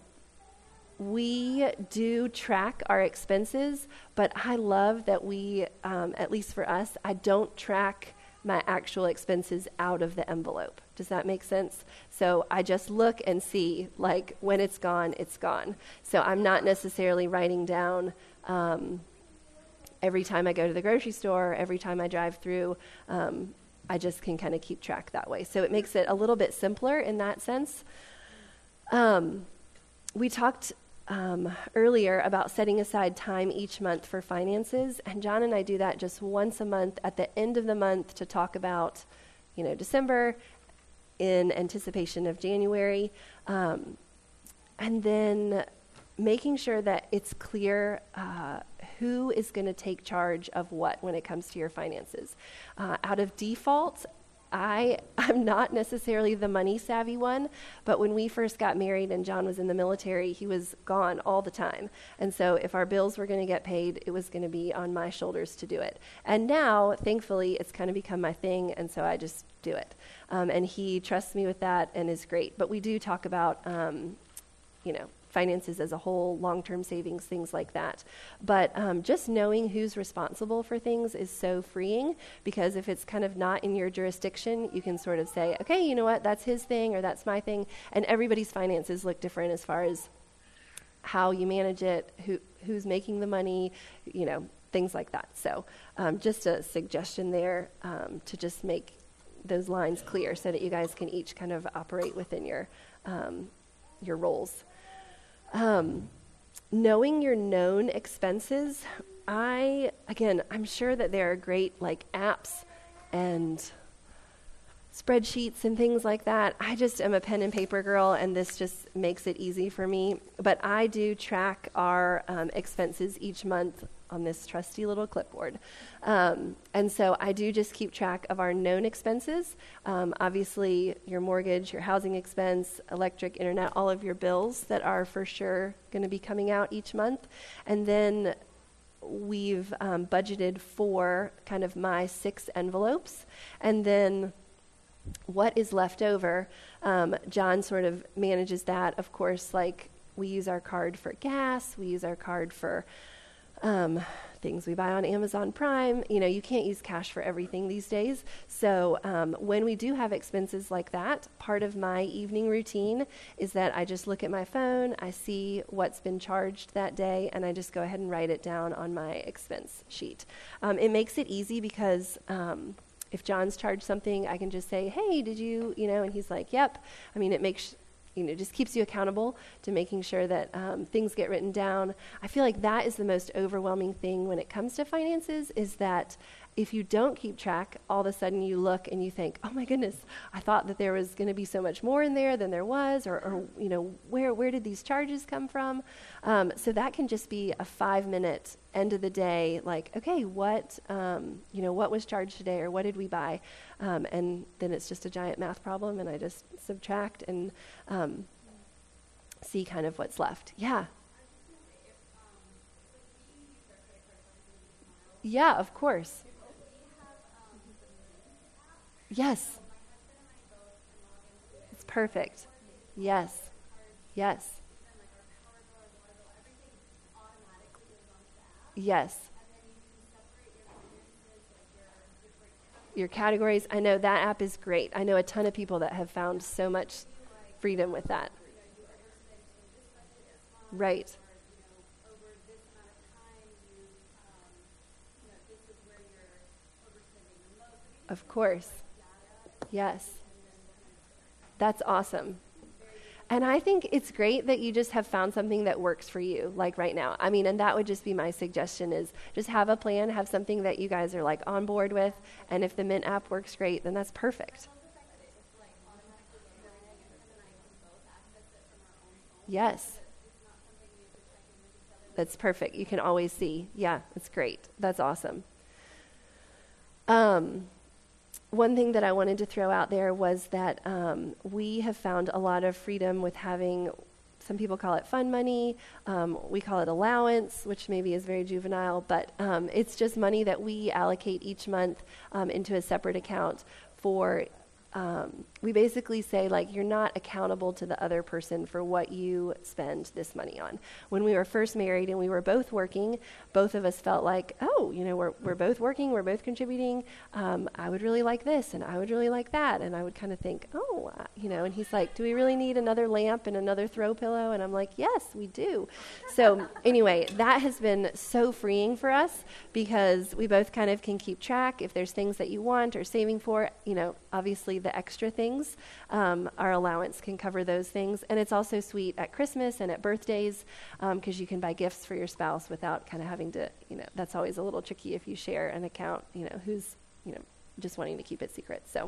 we do track our expenses, but I love that we, um, at least for us, I don't track my actual expenses out of the envelope. Does that make sense? So I just look and see, like, when it's gone, it's gone. So I'm not necessarily writing down um, every time I go to the grocery store, every time I drive through. Um, I just can kind of keep track that way. So it makes it a little bit simpler in that sense. Um, we talked um, earlier about setting aside time each month for finances, and John and I do that just once a month at the end of the month to talk about, you know, December in anticipation of January, um, and then making sure that it's clear uh, who is going to take charge of what when it comes to your finances. Uh, out of default, I am not necessarily the money savvy one, but when we first got married and John was in the military, he was gone all the time. And so if our bills were going to get paid, it was going to be on my shoulders to do it. And now, thankfully, it's kind of become my thing, and so I just do it. Um, and he trusts me with that and is great. But we do talk about, um, you know, finances as a whole, long-term savings, things like that. But um, just knowing who's responsible for things is so freeing, because if it's kind of not in your jurisdiction, you can sort of say, okay, you know what, that's his thing or that's my thing. And everybody's finances look different as far as how you manage it, who who's making the money, you know, things like that. So um, just a suggestion there um, to just make those lines clear so that you guys can each kind of operate within your um, your roles. Um, knowing your known expenses, I, again, I'm sure that there are great like apps and spreadsheets and things like that. I just am a pen and paper girl, and this just makes it easy for me. But I do track our um, expenses each month on this trusty little clipboard. Um, and so I do just keep track of our known expenses. Um, obviously, your mortgage, your housing expense, electric, internet, all of your bills that are for sure going to be coming out each month. And then we've um, budgeted for kind of my six envelopes. And then what is left over, um, John sort of manages that. Of course, like we use our card for gas, we use our card for Um, things we buy on Amazon Prime. You know, you can't use cash for everything these days. So um, when we do have expenses like that, part of my evening routine is that I just look at my phone, I see what's been charged that day, and I just go ahead and write it down on my expense sheet. Um, it makes it easy because um, if John's charged something, I can just say, hey, did you, you know, and he's like, yep. I mean, it makes, you know, just keeps you accountable to making sure that um, things get written down. I feel like that is the most overwhelming thing when it comes to finances, is that if you don't keep track, all of a sudden you look and you think, oh my goodness, I thought that there was going to be so much more in there than there was, or, or you know, where where did these charges come from? Um, so that can just be a five minute end of the day, like, okay, what, um, you know, what was charged today, or what did we buy? Um, and then it's just a giant math problem, and I just subtract and um, see kind of what's left. Yeah. Yeah, of course. Yes. It's perfect. Yes. Yes. Yes. Your categories. I know that app is great. I know a ton of people that have found so much freedom with that. Right. Of course. Yes. That's awesome. And I think it's great that you just have found something that works for you, like right now. I mean, and that would just be my suggestion, is just have a plan, have something that you guys are like on board with, and if the Mint app works great, then that's perfect. Yes. That's perfect. You can always see. Yeah, that's great. That's awesome. Um, One thing that I wanted to throw out there was that um, we have found a lot of freedom with having, some people call it fun money, um, we call it allowance, which maybe is very juvenile, but um, it's just money that we allocate each month um, into a separate account for, um, we basically say, like, you're not accountable to the other person for what you spend this money on. When we were first married and we were both working, both of us felt like, oh, you know, we're we're both working, we're both contributing. Um, I would really like this, and I would really like that. And I would kind of think, oh, uh, you know, and he's like, do we really need another lamp and another throw pillow? And I'm like, yes, we do. So anyway, that has been so freeing for us, because we both kind of can keep track. If there's things that you want or saving for, you know, obviously the extra things, um, our allowance can cover those things. And it's also sweet at Christmas and at birthdays, because um, you can buy gifts for your spouse without kind of having to, you know, that's always a little tricky if you share an account, you know, who's, you know, just wanting to keep it secret. So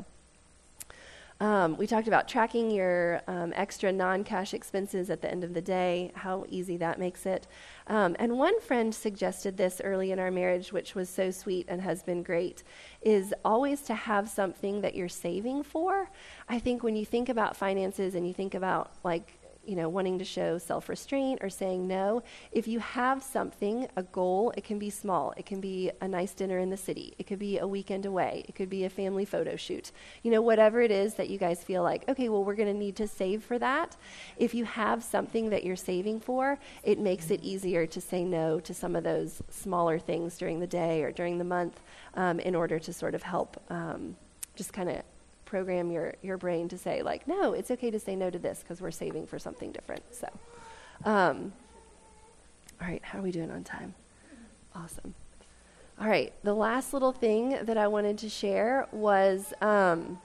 um, we talked about tracking your um, extra non-cash expenses at the end of the day, how easy that makes it. Um, and one friend suggested this early in our marriage, which was so sweet and has been great, is always to have something that you're saving for. I think when you think about finances and you think about, like, you know, wanting to show self-restraint or saying no, if you have something, a goal, it can be small. It can be a nice dinner in the city. It could be a weekend away. It could be a family photo shoot. You know, whatever it is that you guys feel like, okay, well, we're going to need to save for that. If you have something that you're saving for, it makes it easier to say no to some of those smaller things during the day or during the month, um, in order to sort of help um, just kind of program your, your brain to say, like, no, it's okay to say no to this because we're saving for something different. So, um, all right, how are we doing on time? Awesome. All right, the last little thing that I wanted to share was um,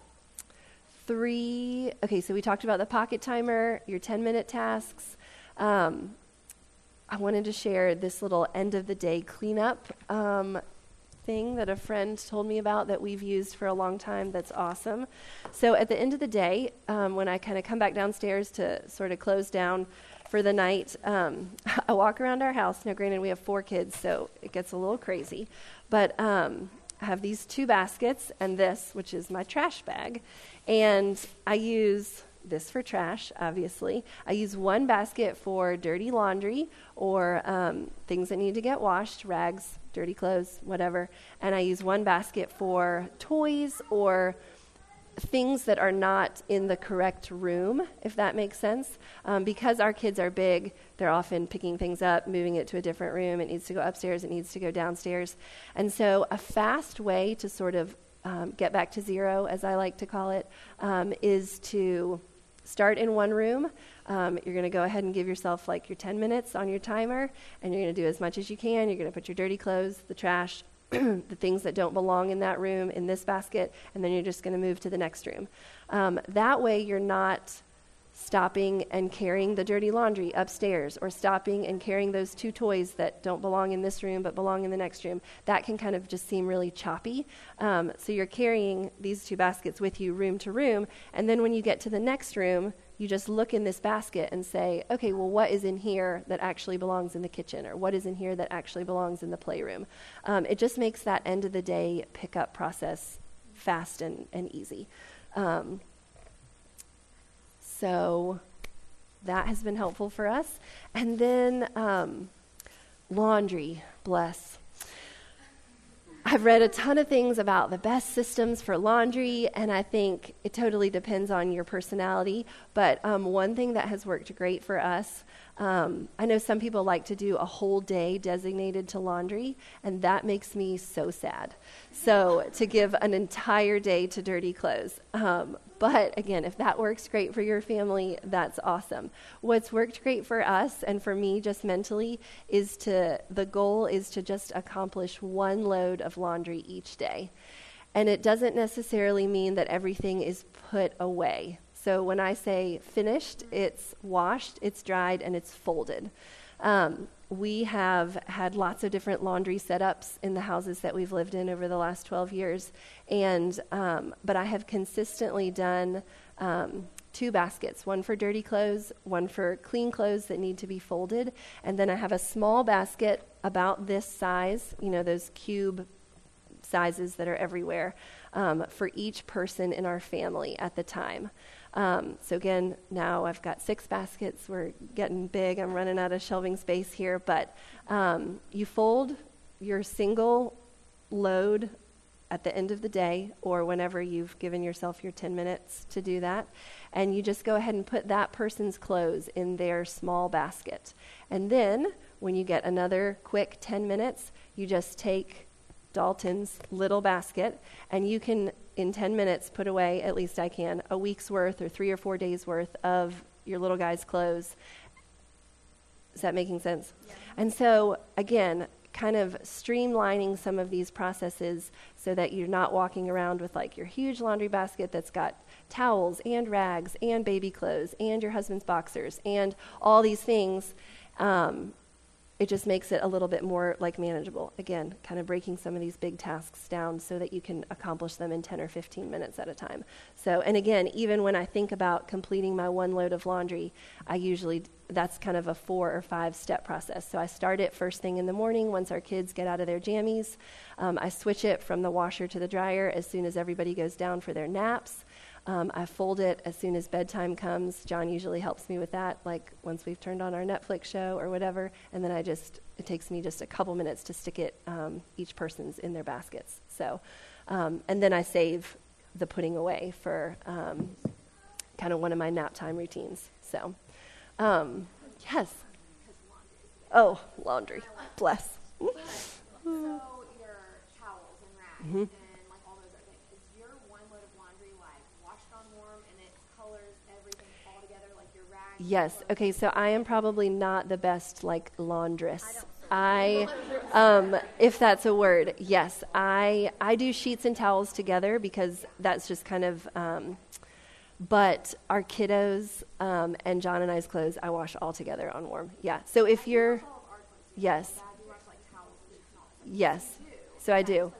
three, okay, so we talked about the pocket timer, your ten-minute tasks. Um, I wanted to share this little end-of-the-day cleanup um thing that a friend told me about that we've used for a long time that's awesome. So at the end of the day, um, when I kind of come back downstairs to sort of close down for the night, um, I walk around our house. Now, granted, we have four kids, so it gets a little crazy. But um, I have these two baskets and this, which is my trash bag. And I use this for trash, obviously. I use one basket for dirty laundry or um, things that need to get washed, rags, dirty clothes, whatever. And I use one basket for toys or things that are not in the correct room, if that makes sense. Um, because our kids are big, they're often picking things up, moving it to a different room. It needs to go upstairs, it needs to go downstairs. And so a fast way to sort of um, get back to zero, as I like to call it, um, is to start in one room. Um, you're going to go ahead and give yourself like your ten minutes on your timer, and you're going to do as much as you can. You're going to put your dirty clothes, the trash, the things that don't belong in that room in this basket, and then you're just going to move to the next room. Um, that way you're not stopping and carrying the dirty laundry upstairs, or stopping and carrying those two toys that don't belong in this room but belong in the next room. That can kind of just seem really choppy. Um, so you're carrying these two baskets with you room to room, and then when you get to the next room, you just look in this basket and say, okay, well, what is in here that actually belongs in the kitchen, or what is in here that actually belongs in the playroom? Um, it just makes that end of the day pickup process fast and, and easy. Um, So that has been helpful for us. And then um, laundry, bless. I've read a ton of things about the best systems for laundry, and I think it totally depends on your personality. But um, one thing that has worked great for us, um, I know some people like to do a whole day designated to laundry, and that makes me so sad. So to give an entire day to dirty clothes. Um, But again, if that works great for your family, that's awesome. What's worked great for us and for me just mentally is to, the goal is to just accomplish one load of laundry each day. And it doesn't necessarily mean that everything is put away. So when I say finished, it's washed, it's dried, and it's folded. Um, we have had lots of different laundry setups in the houses that we've lived in over the last twelve years, and um, but I have consistently done um, two baskets, one for dirty clothes, one for clean clothes that need to be folded, and then I have a small basket about this size, you know, those cube sizes that are everywhere, um, for each person in our family at the time. Um, so again, now I've got six baskets. We're getting big. I'm running out of shelving space here. But um, you fold your single load at the end of the day, or whenever you've given yourself your ten minutes to do that, and you just go ahead and put that person's clothes in their small basket. And then when you get another quick ten minutes, you just take Dalton's little basket, and you can, in ten minutes, put away, at least I can, a week's worth or three or four days worth of your little guy's clothes. Is that making sense? Yeah. And so, again, kind of streamlining some of these processes so that you're not walking around with like your huge laundry basket that's got towels and rags and baby clothes and your husband's boxers and all these things. Um, It just makes it a little bit more like manageable. Again, kind of breaking some of these big tasks down so that you can accomplish them in ten or fifteen minutes at a time. So, and again, even when I think about completing my one load of laundry, I usually, that's kind of a four or five step process. So I start it first thing in the morning once our kids get out of their jammies. Um, I switch it from the washer to the dryer as soon as everybody goes down for their naps. Um, I fold it as soon as bedtime comes. John usually helps me with that, like once we've turned on our Netflix show or whatever, and then I just, it takes me just a couple minutes to stick it, um, each person's in their baskets. So, um, and then I save the putting away for um, kind of one of my nap time routines. So, um, yes. Oh, laundry. Bless. So your towels and rags Mm-hmm. and like all those other things, is your one load of laundry like washed on warm and it colors everything all together, like your rags? Yes. Okay. So I am probably not the best like laundress. I, um, if that's a word, yes. I I do sheets and towels together because that's just kind of. Um, but our kiddos um, and John and I's clothes, I wash all together on warm. Yeah. So if you're, yes, yes. So I do.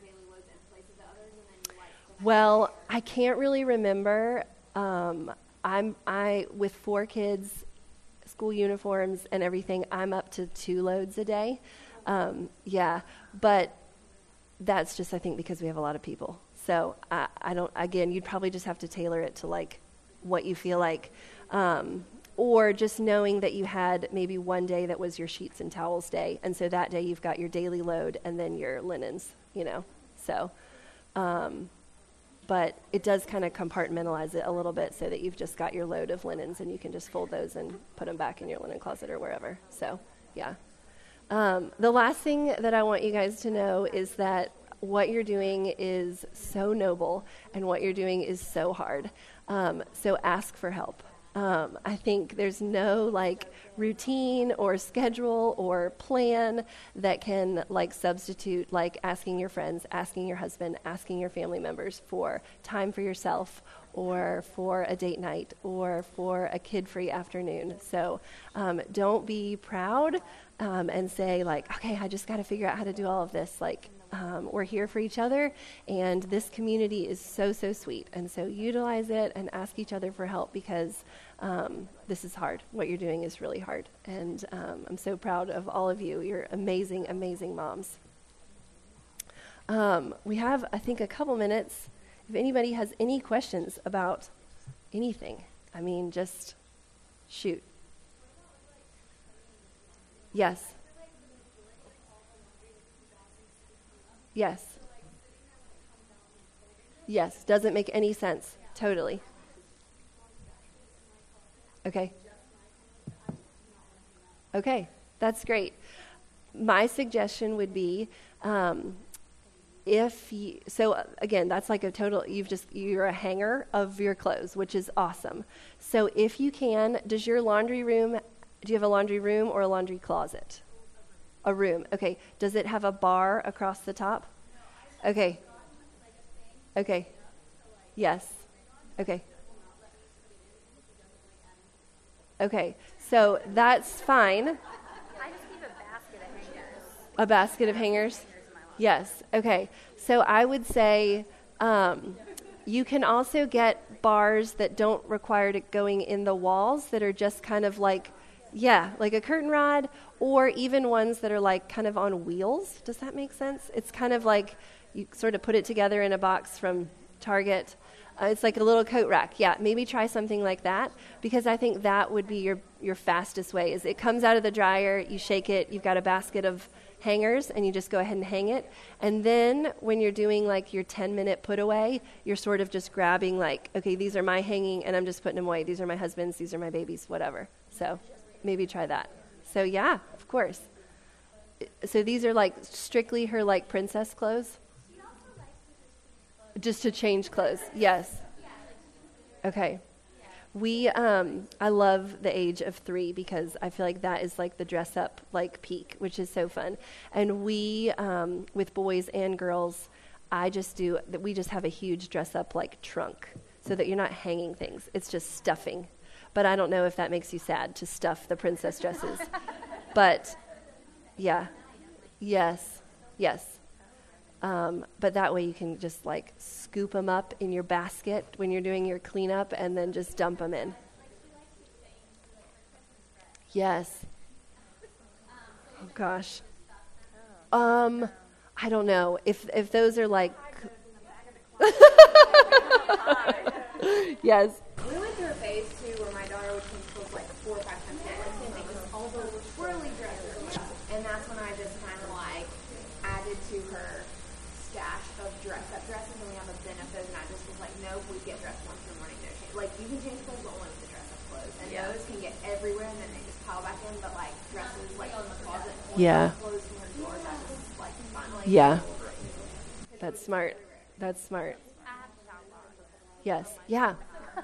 Well, I can't really remember. Um, I'm I with four kids, school uniforms and everything. I'm up to two loads a day. Um, yeah, but that's just I think because we have a lot of people. So I, I don't. Again, you'd probably just have to tailor it to like what you feel like, um, or just knowing that you had maybe one day that was your sheets and towels day, and so that day you've got your daily load and then your linens. You know, so. Um, But it does kind of compartmentalize it a little bit so that you've just got your load of linens and you can just fold those and put them back in your linen closet or wherever. So, yeah. Um, the last thing that I want you guys to know is that what you're doing is so noble and what you're doing is so hard. Um, so ask for help. Um, I think there's no like routine or schedule or plan that can like substitute like asking your friends, asking your husband, asking your family members for time for yourself or for a date night or for a kid-free afternoon. So um, don't be proud um, and say like, okay, I just got to figure out how to do all of this. Like um, we're here for each other, and this community is so, so sweet. And so utilize it and ask each other for help, because um, this is hard. What you're doing is really hard. And um, I'm so proud of all of you. You're amazing, amazing moms. Um, we have, I think, a couple minutes. If anybody has any questions about anything, I mean, just shoot. Yes. Yes. Yes, doesn't make any sense. Totally. Okay. Okay, that's great. My suggestion would be, um, if you, so uh, again, that's like a total, you've just, you're a hanger of your clothes, which is awesome. So if you can, does your laundry room, do you have a laundry room or a laundry closet? A room, okay. Does it have a bar across the top? Okay. Okay. Yes. Okay. Okay, so that's fine. I just keep a basket of hangers. A basket of hangers? Yes, okay. So I would say um, you can also get bars that don't require it going in the walls, that are just kind of like, yeah, like a curtain rod, or even ones that are like kind of on wheels. Does that make sense? It's kind of like you sort of put it together in a box from Target. Uh, it's like a little coat rack. Yeah, maybe try something like that, because I think that would be your, your fastest way. Is it comes out of the dryer, you shake it, you've got a basket of hangers, and you just go ahead and hang it. And then when you're doing like your ten-minute put away, you're sort of just grabbing like, okay, these are my hanging, and I'm just putting them away. These are my husband's, these are my babies, whatever. So maybe try that. So yeah, of course. So these are like strictly her like princess clothes? Just to change clothes, yes. Okay. We, um, I love the age of three, because I feel like that is like the dress up like peak, which is so fun. And we, um, with boys and girls, I just do, that we just have a huge dress up like trunk, so that you're not hanging things. It's just stuffing. But I don't know if that makes you sad to stuff the princess dresses. But yeah, yes, yes. Um, but that way you can just like scoop them up in your basket when you're doing your cleanup, and then just dump them in. Yes. Oh gosh. Um, I don't know if if those are like. Yes. We went through a phase too where my daughter would change clothes like four or five times a day. Like same thing, just all those swirly dresses. And that's when I just kind of like added to her stash of dress-up dresses, and we have a bin of those, and I just was like, nope, we get dressed once in the morning, no change. Like, you can change clothes, but only with the dress-up clothes. And yeah. Those can get everywhere, and then they just pile back in, but like dresses, like on the closet, yeah. clothes from her drawers, I just like finally. Yeah. That's smart. That's smart. Yes. Yeah.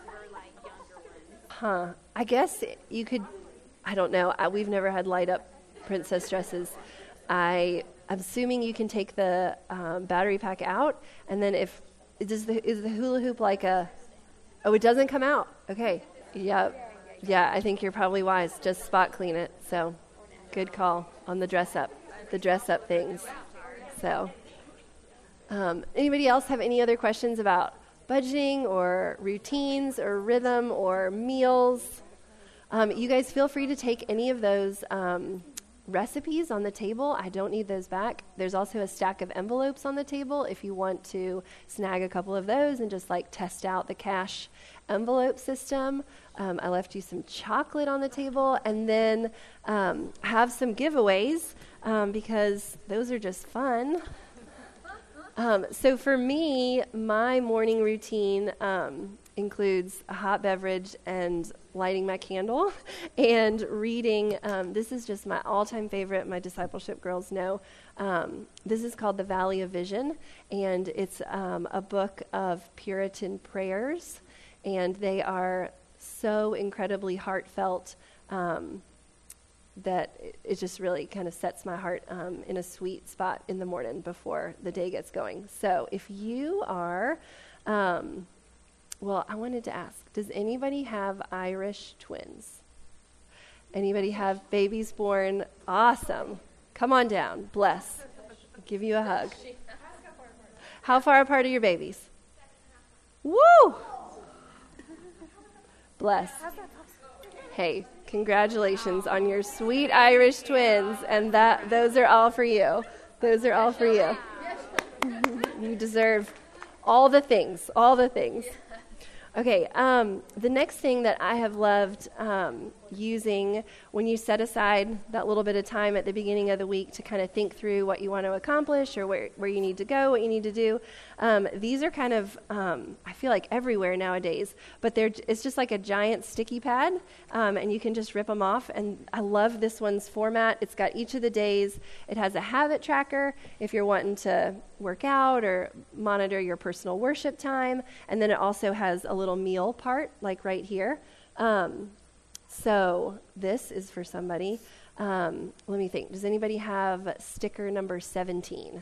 Huh. I guess you could, I don't know. I, we've never had light up princess dresses. I, I'm assuming you can take the um, battery pack out, and then if, does the, is the hula hoop like a, oh, it doesn't come out. Okay. Yeah. Yeah, I think you're probably wise. Just spot clean it. So good call on the dress up, the dress up things. So um, anybody else have any other questions about budgeting or routines or rhythm or meals? Um, you guys feel free to take any of those um, recipes on the table. I don't need those back. There's also a stack of envelopes on the table if you want to snag a couple of those and just like test out the cash envelope system. Um, I left you some chocolate on the table, and then um, have some giveaways um, because those are just fun. Um, so for me, my morning routine um, includes a hot beverage and lighting my candle and reading. Um, this is just my all-time favorite. My discipleship girls know. Um, this is called The Valley of Vision, and it's um, a book of Puritan prayers, and they are so incredibly heartfelt um, that it, it just really kind of sets my heart um, in a sweet spot in the morning before the day gets going. So if you are, um, well, I wanted to ask, does anybody have Irish twins? Anybody have babies born? Awesome. Come on down. Bless. I'll give you a hug. How far apart are your babies? Woo! Bless. Hey, congratulations on your sweet Irish twins, and that those are all for you. Those are all for you. You deserve all the things, all the things. Okay, um, the next thing that I have loved um, using when you set aside that little bit of time at the beginning of the week to kind of think through what you want to accomplish or where, where you need to go, what you need to do, um, these are kind of, um, I feel like everywhere nowadays, but they're it's just like a giant sticky pad, um, and you can just rip them off, and I love this one's format. It's got each of the days. It has a habit tracker if you're wanting to work out or monitor your personal worship time, and then it also has a little meal part, like right here. Um, so this is for somebody. Um, let me think. Does anybody have sticker number seventeen?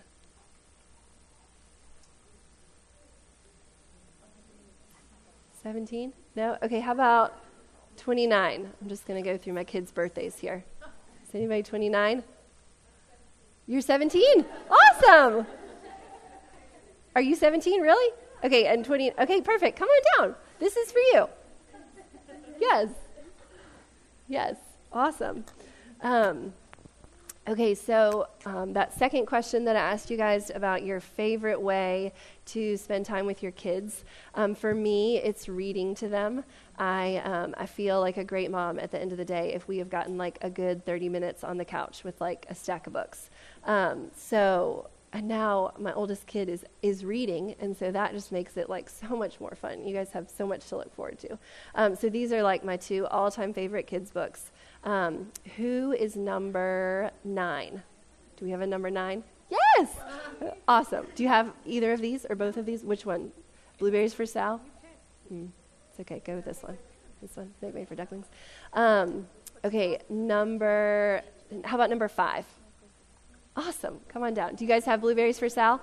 seventeen? No? Okay, how about twenty-nine? I'm just going to go through my kids' birthdays here. Is anybody twenty-nine? You're seventeen? Awesome! Are you seventeen, really? Okay, and twenty. Okay, perfect. Come on down. This is for you. Yes. Yes. Awesome. Um, okay, so um, that second question that I asked you guys about your favorite way to spend time with your kids, um, for me, it's reading to them. I um, I feel like a great mom at the end of the day if we have gotten like a good thirty minutes on the couch with like a stack of books. Um, so... And now my oldest kid is, is reading, and so that just makes it like so much more fun. You guys have so much to look forward to. Um, so these are like my two all-time favorite kids' books. Um, who is number nine? Do we have a number nine? Yes! Awesome. Do you have either of these or both of these? Which one? Blueberries for Sal? Mm, it's okay. Go with this one. This one. Make way for ducklings. Um, okay, number, how about number five? Awesome. Come on down. Do you guys have Blueberries for Sal?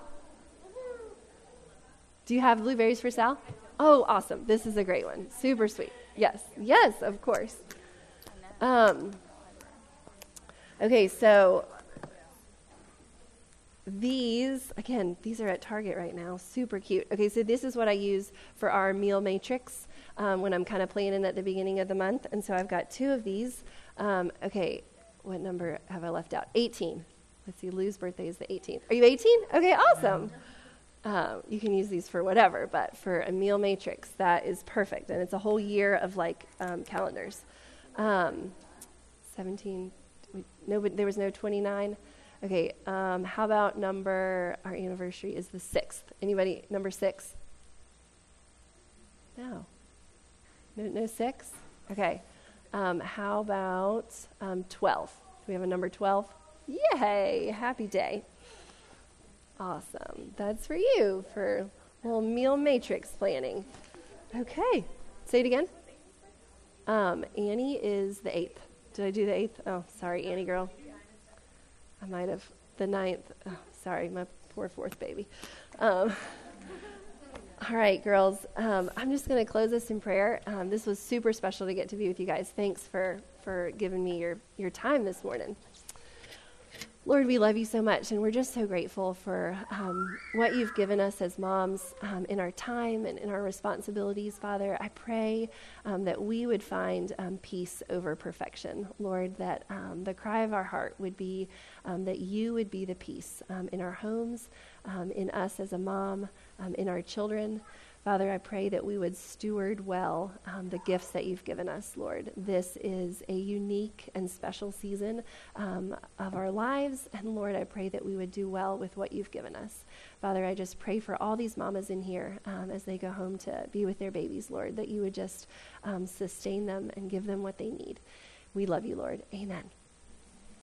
Do you have Blueberries for Sal? Oh, awesome. This is a great one. Super sweet. Yes. Yes, of course. Um, okay, so these, again, these are at Target right now. Super cute. Okay, so this is what I use for our meal matrix um, when I'm kind of planning at the beginning of the month. And so I've got two of these. Um, okay, what number have I left out? eighteen. Let's see, Lou's birthday is the eighteenth. Are you eighteen? Okay, awesome. Um, you can use these for whatever, but for a meal matrix, that is perfect. And it's a whole year of, like, um, calendars. Um, seventeen, we, no, but there was no twenty-nine. Okay, um, how about number, our anniversary is the sixth. Anybody, number six? No. No, no six? Okay. Um, how about um, twelve? Do we have a number twelve? Yay, happy day. Awesome. That's for you, for a little meal matrix planning. Okay. Say it again. Um, Annie is the eighth. Did I do the eighth? Oh, sorry, Annie girl. I might have. The ninth. Oh, sorry, my poor fourth baby. Um, all right, girls. Um, I'm just going to close this in prayer. Um, this was super special to get to be with you guys. Thanks for, for giving me your, your time this morning. Lord, we love you so much, and we're just so grateful for um, what you've given us as moms um, in our time and in our responsibilities, Father. I pray um, that we would find um, peace over perfection. Lord, that um, the cry of our heart would be um, that you would be the peace um, in our homes, um, in us as a mom, um, in our children. Father, I pray that we would steward well um, the gifts that you've given us, Lord. This is a unique and special season um, of our lives, and Lord, I pray that we would do well with what you've given us. Father, I just pray for all these mamas in here um, as they go home to be with their babies, Lord, that you would just um, sustain them and give them what they need. We love you, Lord. Amen.